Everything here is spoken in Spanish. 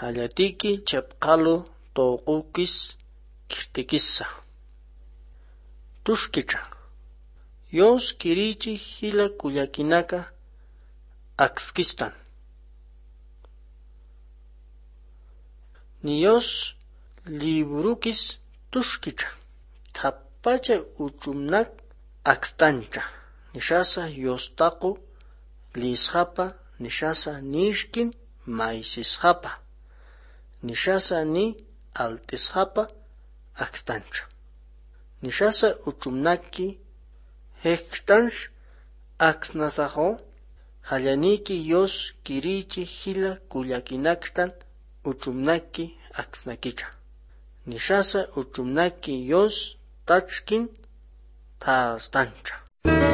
hallatiki chapqalu toqukis kirtikisa tushkicha Dios kirichi hila kuyakinaka akskistan Dios librukis tushkicha tapacha uchumnak akstancha nishasa yostaqu lishapa nishasa nishkin maisishapa nishasa ni altishapa akstancha nishasa uchumnaki hektansh aksnasaho hallaniki Dios kirichi hila kuyakinaktan uchumnaki aksnakicha nishasa uchumnaki Dios tachkin taastancha